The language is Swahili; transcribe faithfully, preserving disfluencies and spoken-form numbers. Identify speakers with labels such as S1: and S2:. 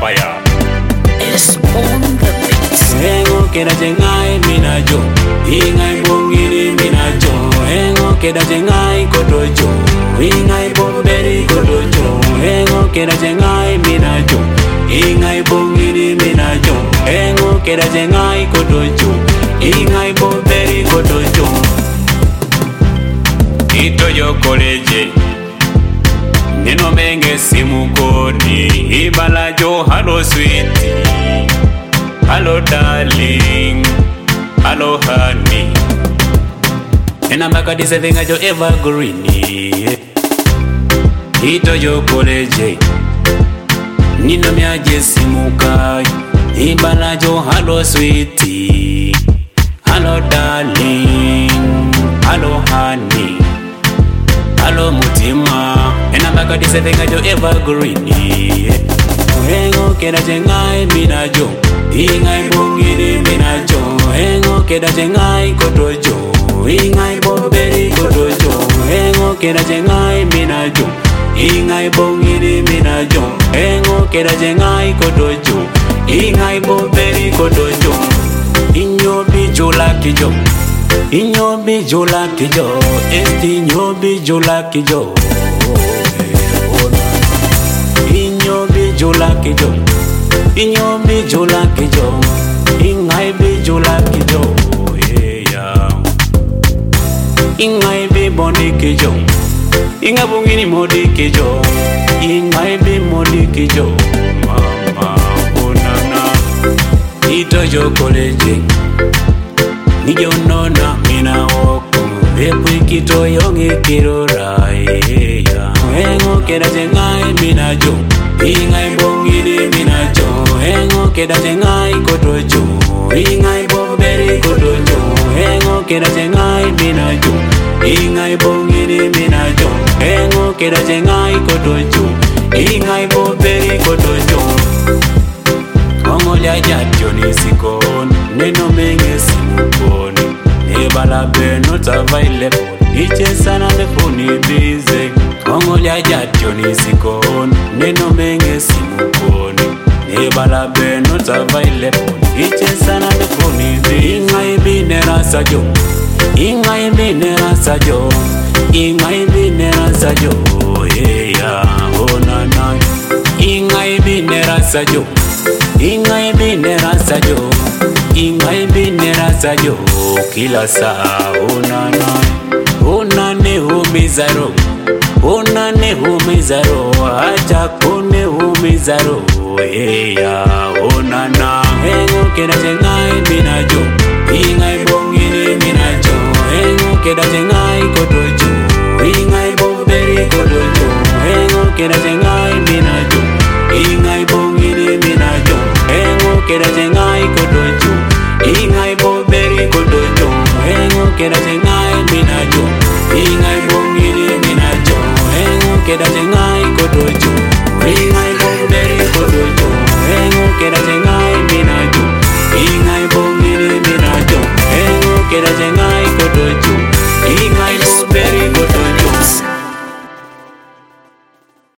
S1: fire.
S2: It's on the beats.
S3: Engo keda jengai minajo, ingai bongiri minajo. Engo keda jengai kodojo, ingai bomberi kodojo. Engo keda jengai minajo, ingai bongiri minajo. Engo keda jengai kodojo, ingai bomberi kodojo. Ito yo koleje, nino menge simu kodi. Ibala jo hello sweetie, hello darling, hello honey. Nina mbaka sevenga jo evergreen. Ito yo koleje, nino miaje simu kai. Ibala jo hello sweetie, hello darling, hello honey. Hello mutima, ena mbaka disevenga jo evergreen. Engo keda jengai minajo, ingai bongiri minajo. Engo keda jengai kodojo, ingai bomberi kodojo. Engo keda jengai minajo, ingai bongiri minajo. Engo keda jengai kodojo, ingai bomberi kodojo. Inyo bijola kijo, inyo bijola kijo, esti inyo bijola kijo. Inyo bijola kijo, inyo bijola kijo, ingai bijola kijo. Ingai bi bondi kijo, ingai bongini modi kijo, ingai bi modi kijo. Mama onana, ito jo koleje. Nijo nona mina woko, epu kito yongi kirora. Engo keda jengai minajo, ingai bongiri minajo. Engo keda jengai kodojo, ingai bomberi kodojo. Engo keda jengai minajo, ingai bongiri minajo. Engo keda jengai kodojo, ingai bomberi kodojo. Ongolia jatyo nisikon, neno menge simukoni. Ebala be not available, iche sana me phone busy. Ongolia jatyo nisikon, neno menge simukoni. Ebala be not available, iche sana me phone busy. Ingai binera sajo, ingai binera sajo, ingai binera sajo. Yeah, oh na na. Ingai binera sajo, ingai binera sajo, ingai binera sajo. Kila saa onana, onane humizaro, onane humizaro, acha kone humizaro. Yeah, onana. Engo keda jengai minajo, ingai bongiri minajo. Engo keda jengai kodojo, ingai bomberi kodojo. Engo keda jengai minajo, ingai bongiri minajo. Engo keda jengai kodojo.